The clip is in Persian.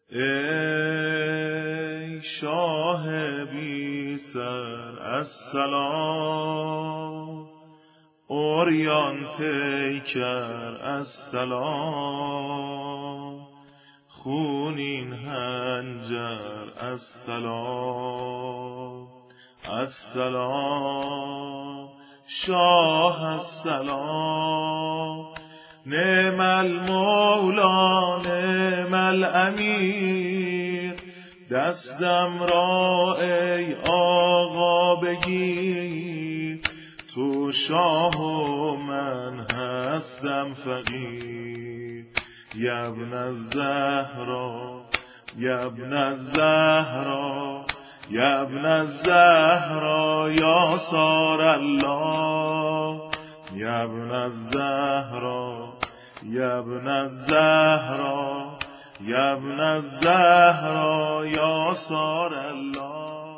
ای شاه بی سر السلام، عریان پیکر السلام، خونین حنجر السلام، السلام شاه السلام، نعم المولا نعم الامیر، دستم را ای آقا بگیر، تو شاه و من هستم فقیر، یبن الزهرا یبن الزهرا یبن الزهرا یا سار الله، یبن الزهرا یبن الزهرا یبن الزهرا یا سار الله.